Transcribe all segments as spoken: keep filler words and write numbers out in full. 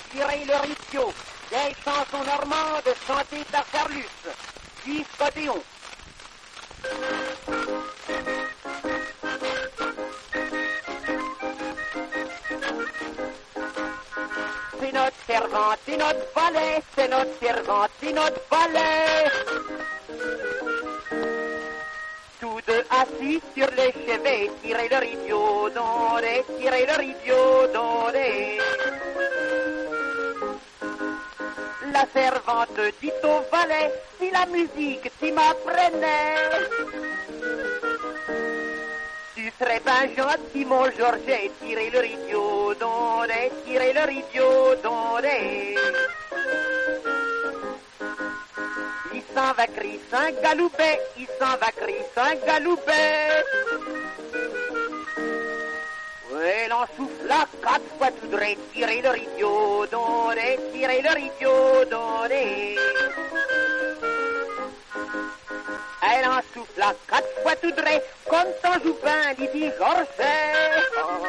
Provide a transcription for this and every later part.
tirer le ripiot. Vieille chanson normande chantée par Carlus. Vive Cotillon. C'est notre servante, c'est notre valet, c'est notre servante, c'est notre valet. Tous deux assis sur les chevets, tirez le rideau, dondez, tirez le rideau, dondez. La servante dit au valet, si la musique tu m'apprenais, tu serais ben gentil mon Georget, tirez le rideau, dondez, tirez le rideau, dondez. Il s'en va crier Saint-Galoubet, il s'en va crier Saint-Galoubet. Oui, l'on souffla quatre fois tout droit, tirez le rideau, dondez, tirez le rideau, dondez. Elle en souffla quatre fois tout droit, comme ton joupin, il dit Georget.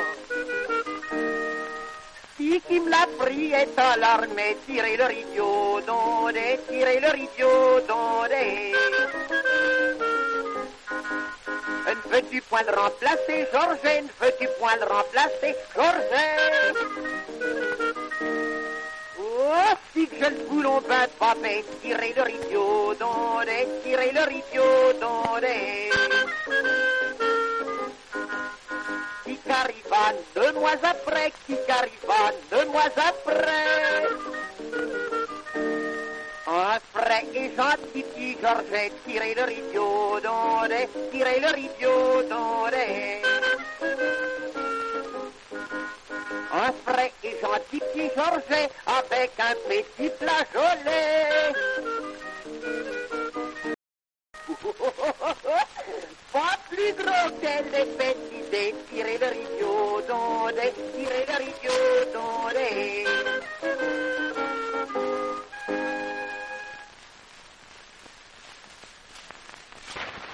Si qui me l'a pris est à l'armée, tirez le rideau, dondez, tirez le rideau, dondez. Ne veux-tu point le remplacer, Georget, ne veux-tu point le remplacer, Georget? Oh, si que je le boulon ben papé, tirez le rideau, dondez, tirez le rideau, dondez. Qui qu'arriva deux mois après, qui qu'arriva deux mois après. Un frais et gentil petit Georget, tirez le rideau, dondez, tirez le rideau, dondez. Un frais et gentil petit Georget, avec un petit flageolet. Pas plus gros qu'elle est petite, tirez le rideau, dondez, tirez le rideau, dondez.